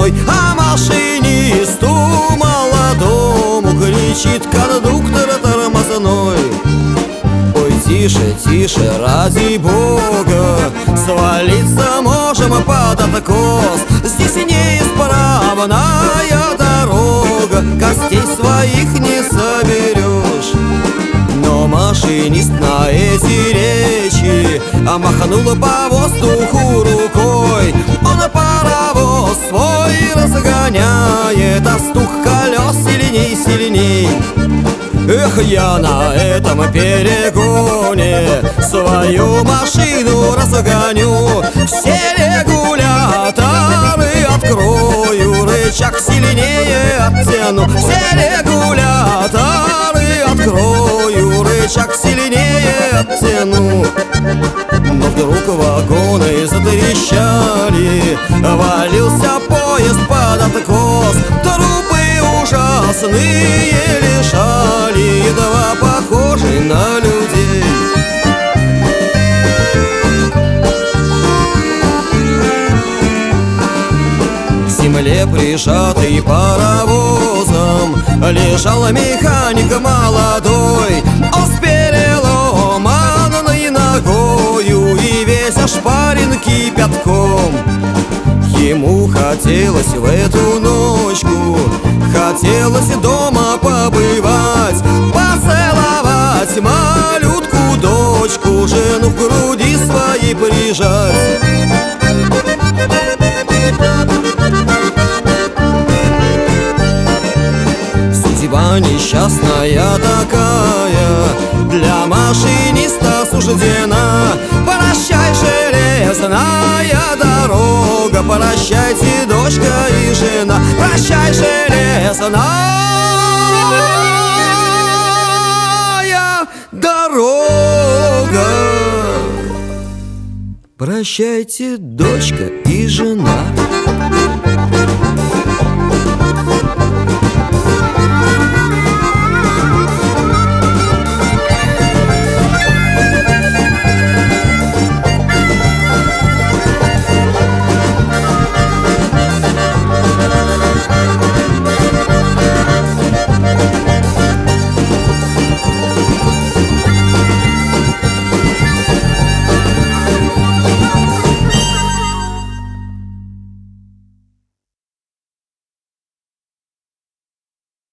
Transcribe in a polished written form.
одной, а машинисту молодому кричит кондуктор тормозной: ой, тише, тише, ради Бога, свалиться можем под откос. Здесь неисправная дорога, костей своих не соберешь. Но машинист на эти речи махнул по воздуху рукой. Он паровоз свой разгоняет, а стук колес сильней, сильней. Эх, я на этом перегоне свою машину разгоню, все регуляторы открою, рычаг сильнее оттяну, все регуляторы открою, рычаг сильнее оттяну. Но вдруг вагоны затрещали, валился поезд под откос. Трупы ужасные лежали, едва похожи на людей. К земле прижатый паровозом лежал механик молодой. Он с переломанной ногою и весь ошпарен кипятком. Ему хотелось в эту ночку, хотелось дома побывать, поцеловать малютку дочку, жену в груди своей прижать. Судьба несчастная такая для машиниста суждена. Прощай, железная дорога, прощайте, дочка и жена. Прощай, железная дорога, прощайте, дочка и жена.